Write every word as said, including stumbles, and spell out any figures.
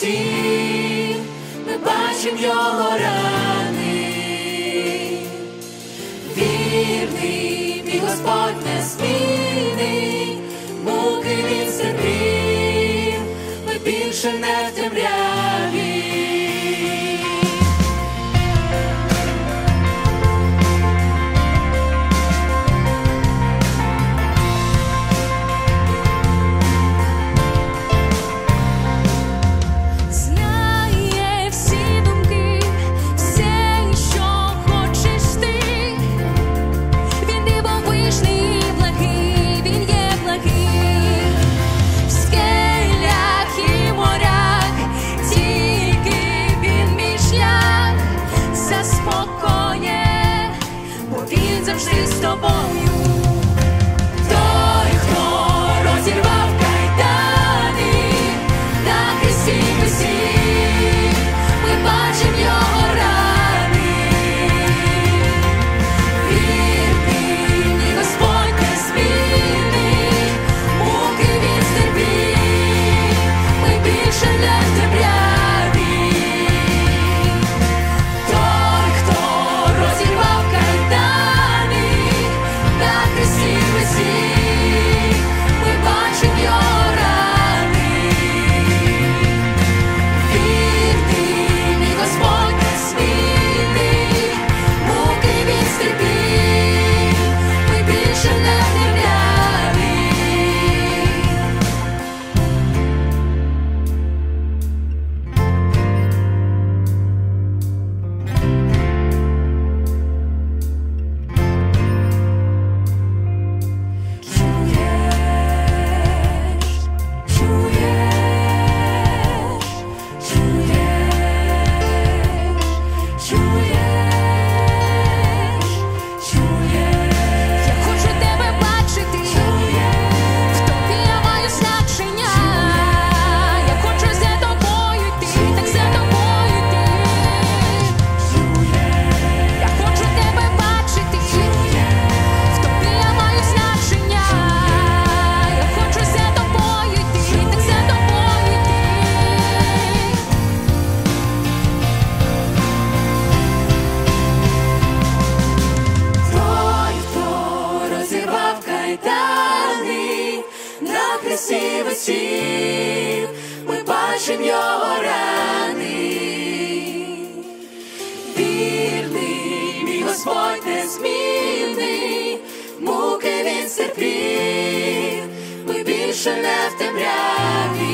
сім, ми бачимо його рани. Вірний, мій Господь незмінний, муки він стерпів, ми більше не в темряві. Завжди з тобою. Той, хто розірвав кайдани, на хресті висів, ми бачимо його рани. Вірний, мій Господь незмінний, муки він стерпів, ми більше не в темряві. Той, хто розірвав кайдани, на хресті висів, ми бачимо його рани. Вірний, мій Господь незмінний, муки він стерпів, ми більше не в темряві. На хресті висів, ми бачимо його рани. Вірний, мій Господь незмінний, муки він стерпів, ми більше не в темряві.